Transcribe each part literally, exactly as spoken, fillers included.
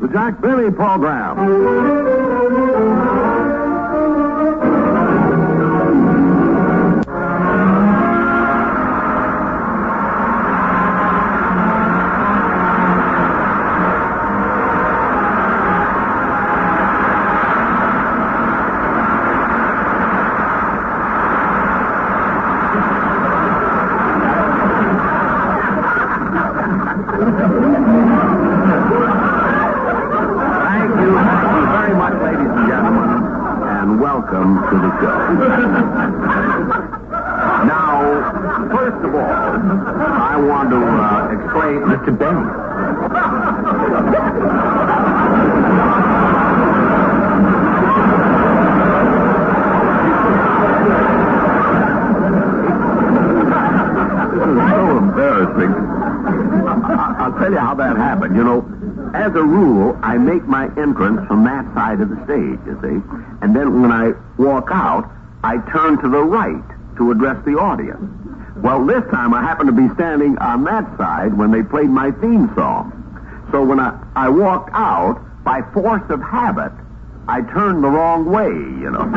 Jack Benny program. Welcome to the show. Now, first of all, I want to uh, explain... Mister Benny. This is so embarrassing. I- I'll tell you how that happened. You know, as a rule, I make my entrance from that side of the stage, you see. And then when I walk out, I turn to the right to address the audience. Well, this time I happened to be standing on that side when they played my theme song. So when I, I walked out, by force of habit, I turned the wrong way, you know.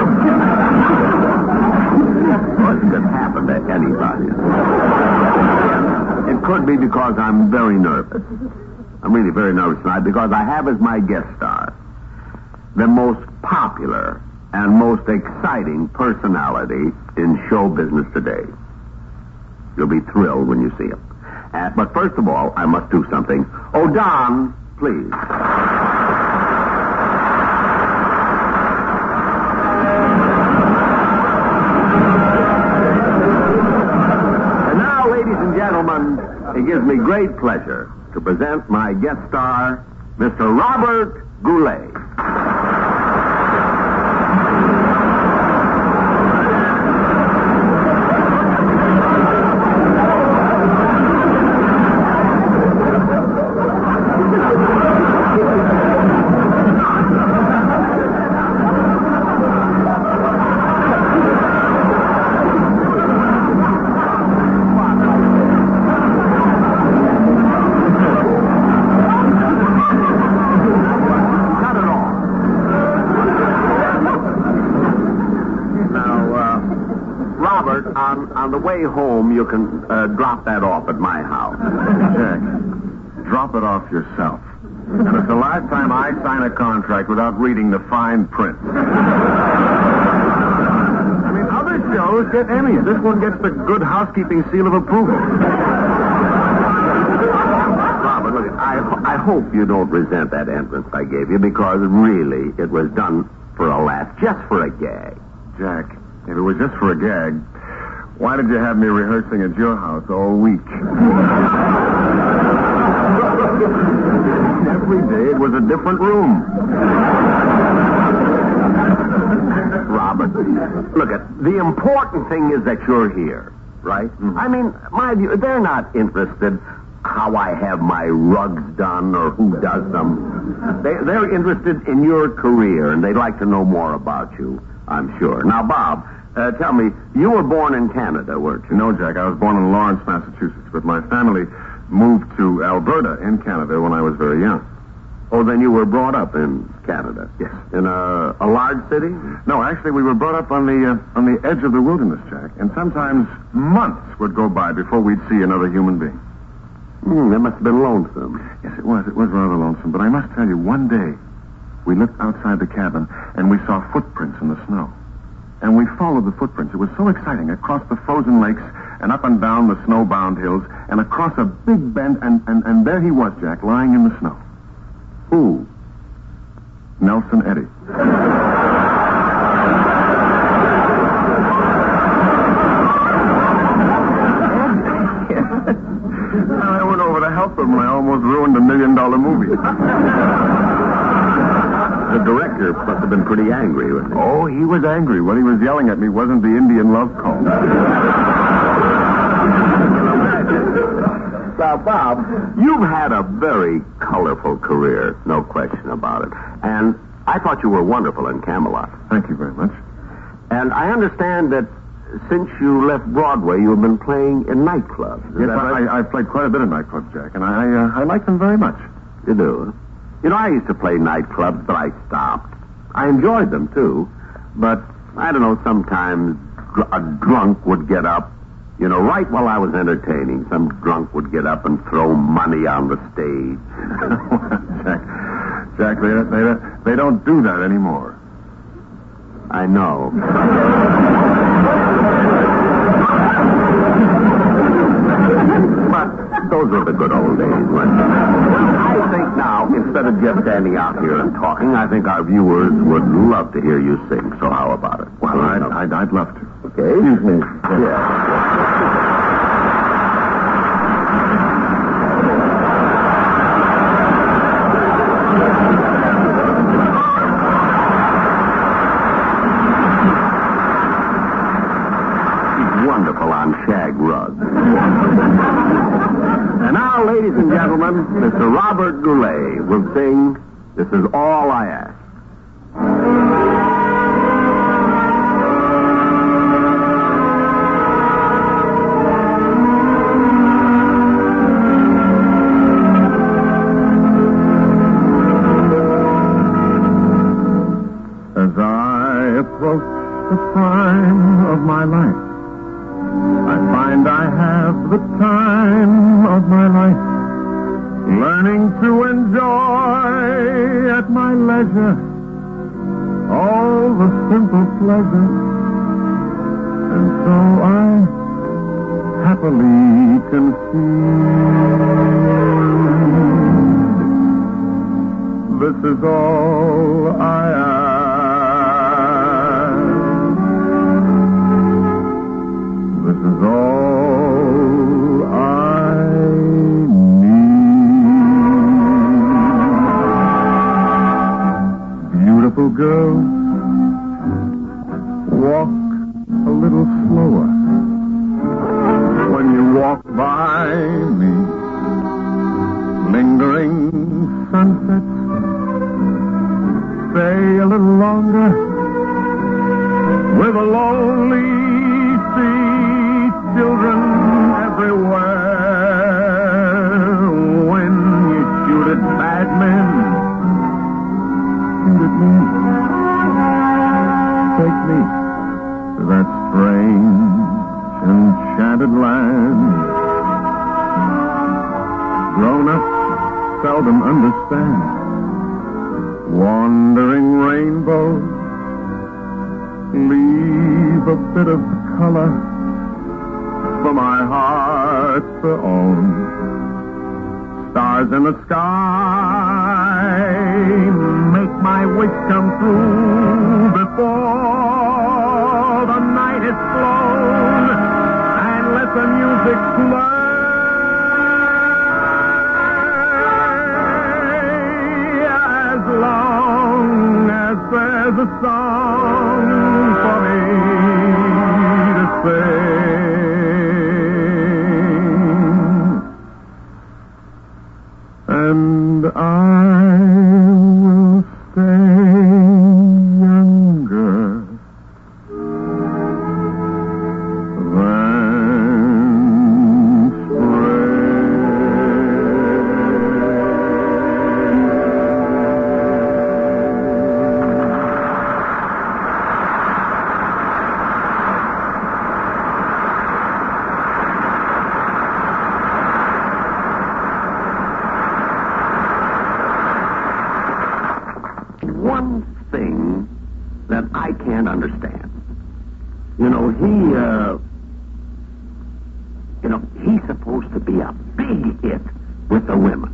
Well, it could happen to anybody. It could be because I'm very nervous. I'm really very nervous tonight because I have as my guest star the most popular and most exciting personality in show business today. You'll be thrilled when you see him. Uh, but first of all, I must do something. Oh, Don, please. And now, ladies and gentlemen, it gives me great pleasure to present my guest star, Mister Robert Goulet. On the way home, you can uh, drop that off at my house. Jack, drop it off yourself. And it's the last time I sign a contract without reading the fine print. I mean, other shows get Emmys. This one gets the Good Housekeeping seal of approval. Robert, look, I, I hope you don't resent that entrance I gave you because really it was done for a laugh, just for a gag. Jack, if it was just for a gag, why did you have me rehearsing at your house all week? Every day it was a different room. Robert, look, at the important thing is that you're here, right? Mm-hmm. I mean, mind you, they're not interested how I have my rugs done or who does them. They, they're interested in your career, and they'd like to know more about you, I'm sure. Now, Bob... Uh, tell me, you were born in Canada, weren't you? No, Jack. I was born in Lawrence, Massachusetts, but my family moved to Alberta in Canada when I was very young. Oh, then you were brought up in Canada? Yes. In a, a large city? No, actually, we were brought up on the uh, on the edge of the wilderness, Jack, and sometimes months would go by before we'd see another human being. Hmm, that must have been lonesome. Yes, it was. It was rather lonesome, but I must tell you, one day, we looked outside the cabin, and we saw footprints in the snow. And we followed the footprints. It was so exciting. Across the frozen lakes and up and down the snow-bound hills and across a big bend, and, and, and there he was, Jack, lying in the snow. Who? Nelson Eddy. I went over to help him, and I almost ruined a million-dollar movie. The director must have been pretty angry with me. Oh, he was angry. What he was yelling at me wasn't the Indian love call. Now, Bob, you've had a very colorful career, no question about it. And I thought you were wonderful in Camelot. Thank you very much. And I understand that since you left Broadway, you've been playing in nightclubs. Is yes, that right? I, I've played quite a bit of nightclubs, Jack, and I, uh, I like them very much. You do? You know, I used to play nightclubs, but I stopped. I enjoyed them, too. But, I don't know, sometimes dr- a drunk would get up. You know, right while I was entertaining, some drunk would get up and throw money on the stage. Jack, Jack, they, they, they don't do that anymore. I know. But those were the good old days. When I think now, instead of just standing out here and talking, I think our viewers would love to hear you sing. So how about it? Well, I'd, I'd, I'd love to. Okay. Excuse me. Yeah. Wonderful on shag rugs. And now, ladies and gentlemen, Mister Robert Goulet will sing This Is All I Ask. As I approach the prime of my life, I find I have the time of my life, learning to enjoy at my leisure all the simple pleasures. And so I happily concede. This is all I ask. This is all I need. Beautiful girl, walk a little slower. When you walk by me, lingering sunsets, stay a little longer. With a lonely sea, children everywhere. When you shoot at bad men, shoot at me. Take me to that strange, enchanted land. Grown-ups seldom understand. Wandering rainbows leave a bit of color for my heart to own. Stars in the sky make my wish come true before the night is flown, and let the music play. As long as there's a song for me to sing, and I will stay younger than One thing that I can't understand. You know, he, uh, you know, he's supposed to be a big hit with the women.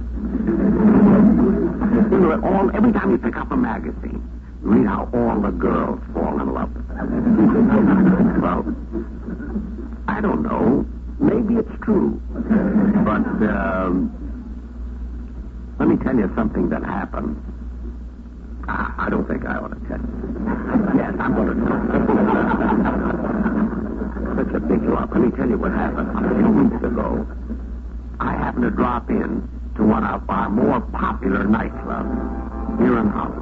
You know, all, every time you pick up a magazine, you read how all the girls fall in love with him. Well, I don't know. Maybe it's true. But, um, let me tell you something that happened. I, I don't think I ought to tell you. Yes, I'm going to tell you. Such a big lump. Let me tell you what happened. A few weeks ago, I happened to drop in to one of our more popular nightclubs here in Hollywood.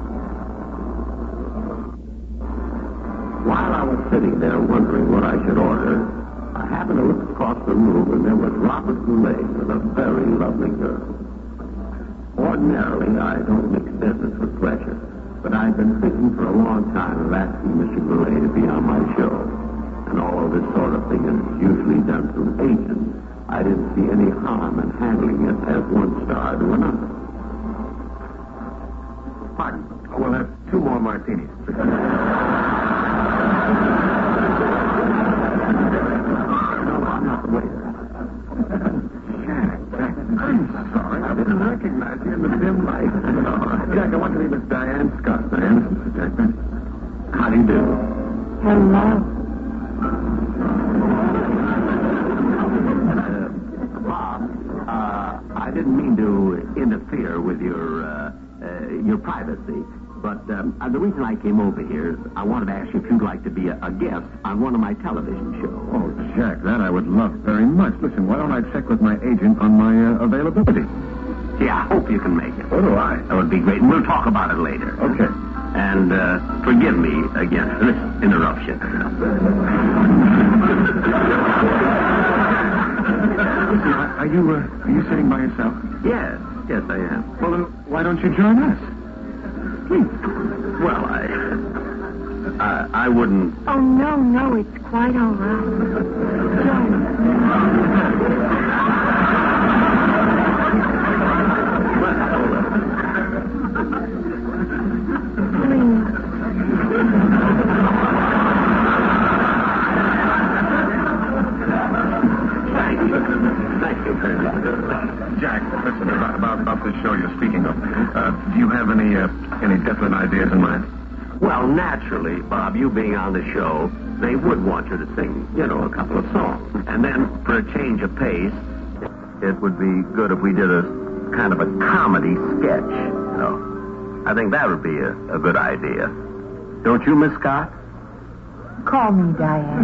While I was sitting there wondering what I should order, I happened to look across the room, and there was Robert Goulet with a very lovely girl. ordinarily, I don't mix business with pleasure. But I've been thinking for a long time of asking Mister Goulet to be on my show. And all of this sort of thing is usually done through agents. I didn't see any harm in handling it as one star to another. Pardon. We'll have two more martinis. No, I'm not the waiter. Jack, I'm sorry. I didn't recognize you in the dim light. Oh, Jack, I want to meet Miss Diane Scott. Diane, this is Mister Jack Benson. How do you do? Hello. Uh, Bob, uh, I didn't mean to interfere with your uh, uh, your privacy, but um, uh, the reason I came over here is I wanted to ask you if you'd like to be a, a guest on one of my television shows. Oh, Jack, that I would love very much. Listen, why don't I check with my agent on my uh, availability? Gee, I hope you can make it. So do I. That would be great. And we'll talk about it later. Okay. And uh, forgive me again for this interruption. Are you, uh, are you sitting by yourself? Yes, yes, I am. Well, then, why don't you join us? Please. Well, I... I, I wouldn't... Oh, no, no, it's quite all right. Don't. Please. Thank you. Thank you very much. Jack, listen, about, about, about this show you're speaking of, uh, do you have any, uh, any definite ideas in mind? Well, naturally, Bob, you being on the show, they would want you to sing, you know, a couple of songs. And then, for a change of pace, it would be good if we did a kind of a comedy sketch, you know. I think that would be a, a good idea. Don't you, Miss Scott? Call me Diane.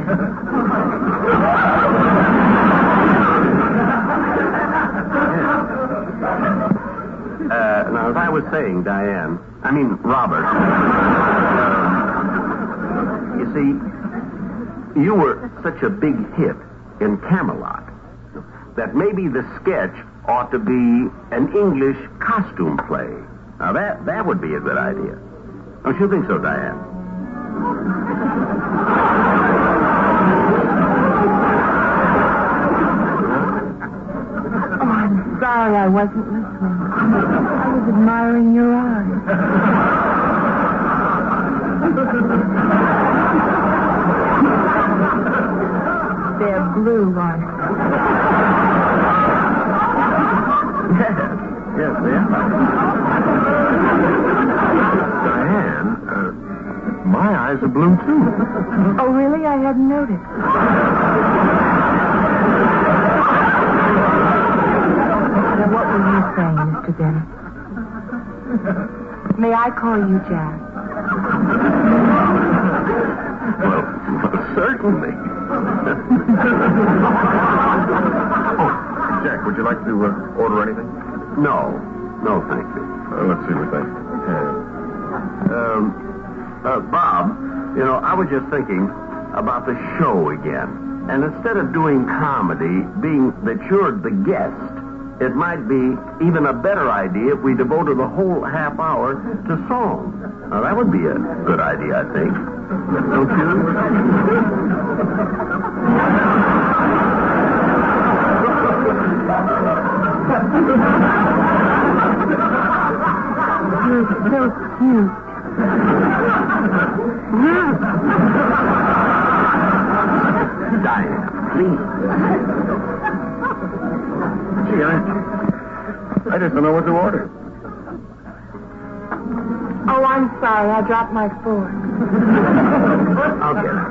Uh, now, as I was saying, Diane, I mean, Robert, uh, you see, you were such a big hit in Camelot that maybe the sketch ought to be an English costume play. Now, that, that would be a good idea. Don't you think so, Diane? Oh, I'm sorry I wasn't listening. I was admiring your eyes. They're blue, aren't they? Yes, yes, they are. Diane, uh, my eyes are blue, too. Oh, really? I hadn't noticed. Now, what were you saying, Mister Dennis? May I call you Jack? Well, well certainly. Oh, Jack, would you like to uh, order anything? No, no, thank you. Uh, let's see what they have. Um, uh, Bob, you know, I was just thinking about the show again. And instead of doing comedy, being that you're the guest, it might be even a better idea if we devoted the whole half hour to song. Now, that would be a good idea, I think. Don't you? You're so cute. Diane, please. Gee, I, I just don't know what to order. Oh, I'm sorry. I dropped my fork. I'll get it.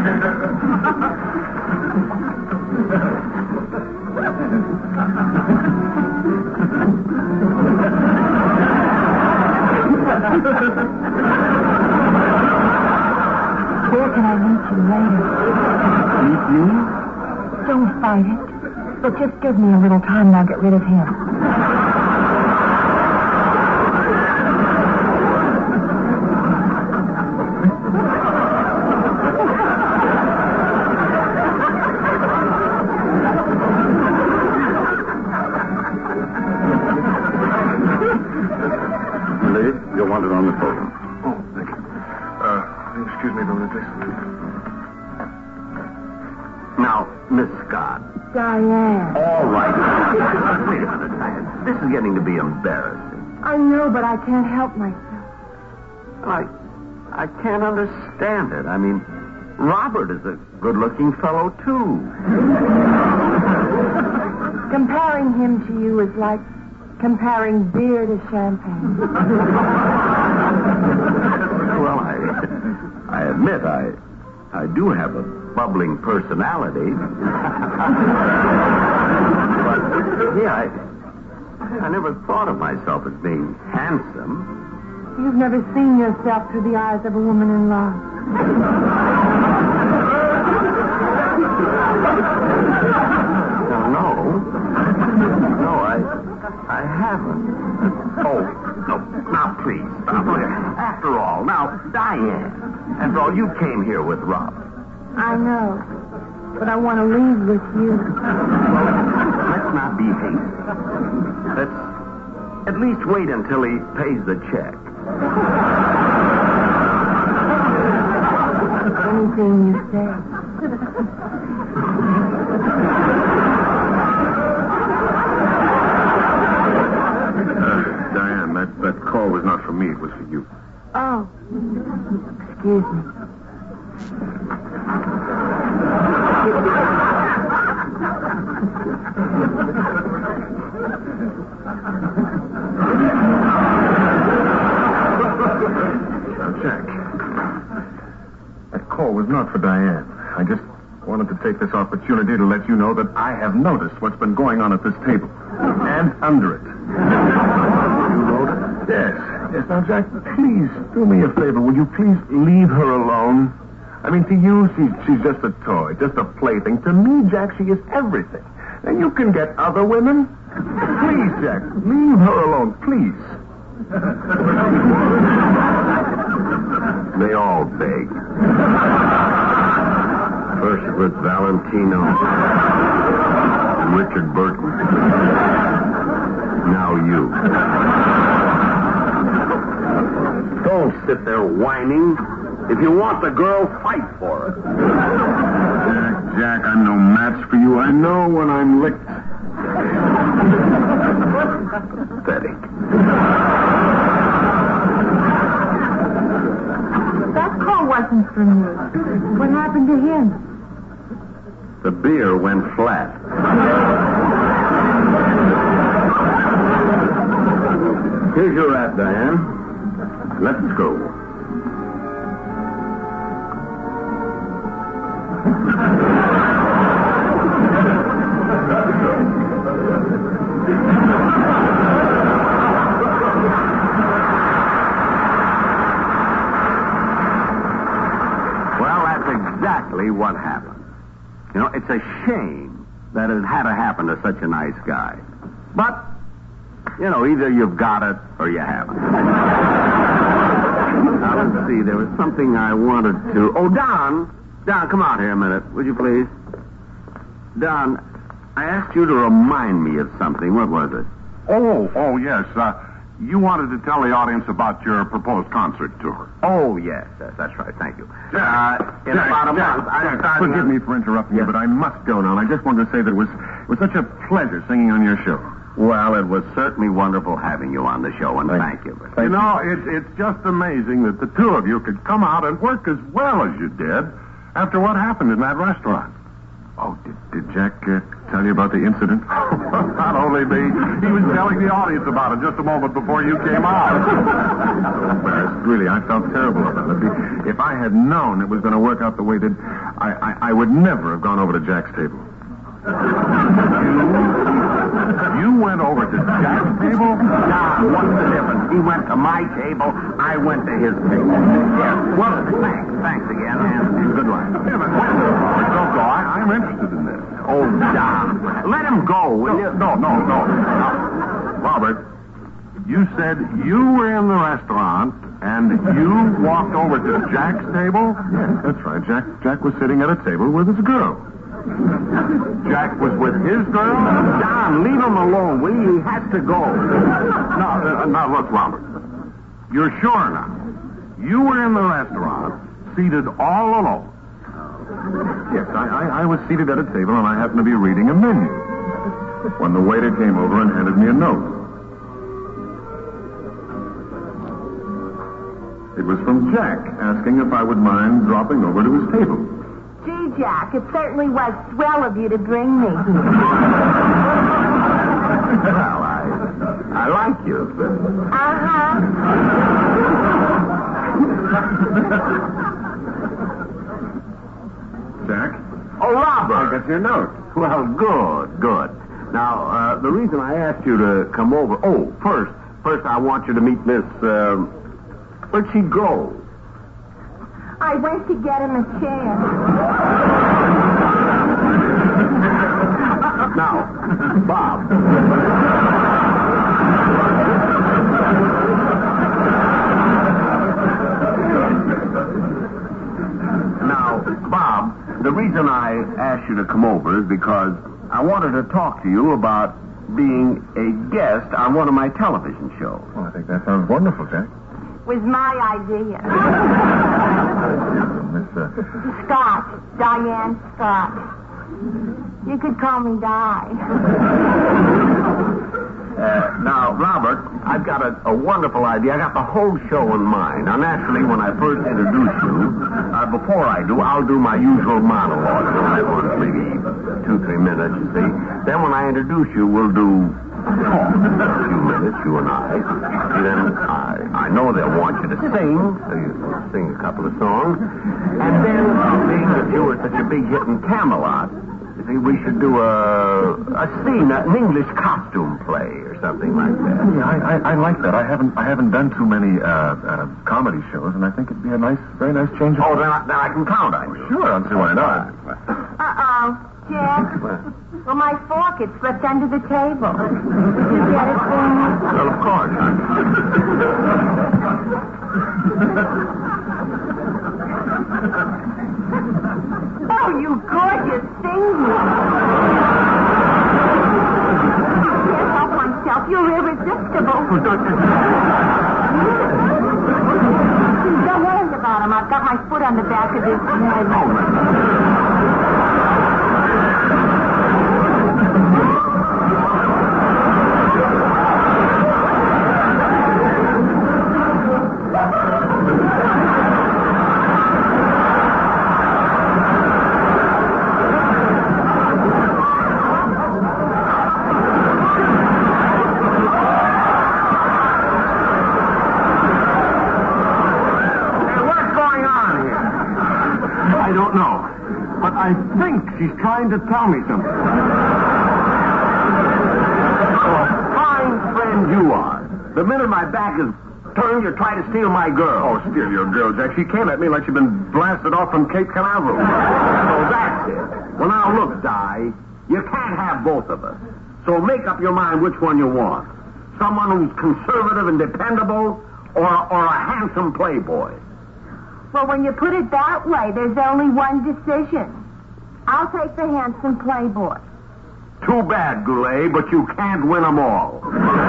Where can I meet you later? Meet you? Don't fight it. But just give me a little time and I'll get rid of him. Smith. You're wanted on the phone. Oh, thank you. Uh, excuse me, Doctor Dixon. Now, Miss Scott. Diane. All right. Wait a minute, Diane. This is getting to be embarrassing. I know, but I can't help myself. I, I can't understand it. I mean, Robert is a good-looking fellow, too. Comparing him to you is like comparing beer to champagne. Well, I, I admit I, I do have a bubbling personality. But, yeah, I, I never thought of myself as being handsome. You've never seen yourself through the eyes of a woman in love. No, no. No, I, I haven't. Oh, no. Now, please, stop it. After all, now, Diane, after all, you came here with Robert. I know, but I want to leave with you. Let's not be hasty. Let's at least wait until he pays the check. Anything you say. Uh, Diane, that, that call was not for me. It was for you. Oh, excuse me. Now, Jack, that call was not for Diane. I just wanted to take this opportunity to let you know that I have noticed what's been going on at this table. And under it. You wrote it? Yes. Yes, now, Jack, please do me a favor. Will you please leave her alone? I mean, to you, she's, she's just a toy, just a plaything. To me, Jack, she is everything. And you can get other women. Please, Jack, leave her alone, please. They all beg. First it was Valentino, Richard Burton. Now you. Don't sit there whining. If you want the girl, fight for her. Jack, Jack, I'm no match for you. I know when I'm licked. Pathetic. That call wasn't for me. What happened to him? The beer went flat. Here's your wrap, Diane. Let's go. Well, that's exactly what happened. You know, it's a shame that it had to happen to such a nice guy. But, you know, either you've got it or you haven't. Now, let's see. There was something I wanted to... Oh, Don. Don, come out here a minute, would you please? Don, I asked you to remind me of something. What was it? Oh, oh, yes. Uh, you wanted to tell the audience about your proposed concert tour. Oh, yes, yes, that's right. Thank you. Jack, uh, in Jack, about a Jack, month, I'm Jack, starting forgive on... me for interrupting Yes. you, but I must go now. And I just wanted to say that it was, it was such a pleasure singing on your show. Well, it was certainly wonderful having you on the show, and thank, Thank you. Thank you know, it, it's just amazing that the two of you could come out and work as well as you did after what happened in that restaurant. Oh, did, did Jack uh, tell you about the incident? Not only me, he was telling the audience about it just a moment before you came out. So embarrassed. Really, I felt terrible about it. If I had known it was going to work out the way it did, I, I, I would never have gone over to Jack's table. You went over to Jack's table? Now, what's the difference? He went to my table, I went to his table. Yeah. Well, thanks. Thanks again, and, and good luck. Wait a minute, wait a minute. Don't go. I, I'm interested in this. Oh, Don. Let him go, will you? No, no, no. Now, Robert, you said you were in the restaurant and you walked over to Jack's table? Yes, that's right. Jack, Jack was sitting at a table with his girl. Jack was with his girl? Don, leave him alone, will you? He has to go. Now, uh, now look, Robert. You're sure now? You were in the restaurant, seated all alone. Yes, I, I, I was seated at a table and I happened to be reading a menu when the waiter came over and handed me a note. It was from Jack, asking if I would mind dropping over to his table. Gee, Jack, it certainly was swell of you to bring me here. Well, I, I like you. Uh-huh. Jack? Oh, Robert. I got your note. Well, good, good. Now, uh, the reason I asked you to come over... Oh, first, first I want you to meet Miss... Uh, where'd she go? I went to get him a chair. Now, Bob. Now, Bob, the reason I asked you to come over is because I wanted to talk to you about being a guest on one of my television shows. Well, I think that sounds wonderful, Jack. Was my idea. Miss, uh... Scott. Diane Scott. You could call me Di. Uh, now, Robert, I've got a, a wonderful idea. I got the whole show in mind. Now, naturally, when I first introduce you, uh, before I do, I'll do my usual monologue. I want maybe two, three minutes, you see. Then when I introduce you, we'll do talk a few minutes, you and I. And then I, I know they'll want you to sing, so you sing a couple of songs. And then, being that you were such a big hit in Camelot, you see, we should do a, a scene, an English costume play or something like that. Yeah, I, I, I like that. I haven't I haven't done too many uh, uh, comedy shows, and I think it'd be a nice, very nice change of... Oh, then I, then I can count on you. Sure, I'll see why not. Uh-oh. Jack? Well, my fork, it slipped under the table. Did you get it for me? Well, of course. Oh, you gorgeous thing. I can't help myself. You're irresistible. Don't worry about him. I've got my foot on the back of his head. I think she's trying to tell me something. Oh, fine friend you are. The minute my back is turned, you're trying to steal my girl. Oh, steal your girl, Jack. She came at me like she'd been blasted off from Cape Canaveral. So that's it. Well, now, look, Di, you can't have both of us. So make up your mind which one you want. Someone who's conservative and dependable, or, or a handsome playboy. Well, when you put it that way, there's only one decision. I'll take the handsome playboy. Too bad, Goulet, but you can't win them all.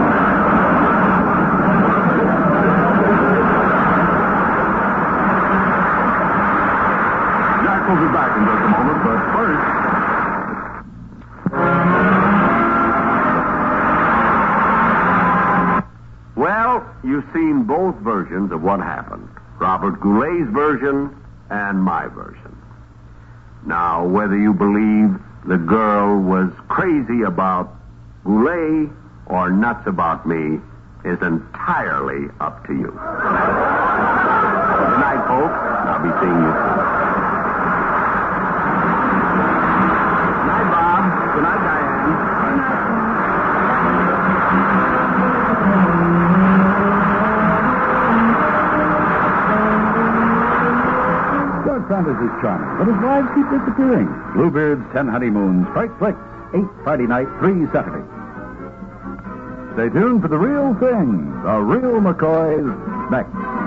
Jack will be back in just a moment, but first... Well, you've seen both versions of what happened. Robert Goulet's version and my version. Now, whether you believe the girl was crazy about Goulet or nuts about me is entirely up to you. Good night, folks. I'll be seeing you soon. Good night, Bob. Good night, Diane. Good night. Fantasy's charming, but his wives keep disappearing. Bluebeard's Ten Honeymoons, Strike Flicks, eight Friday night, three Saturday. Stay tuned for The Real Thing, The Real McCoys, next.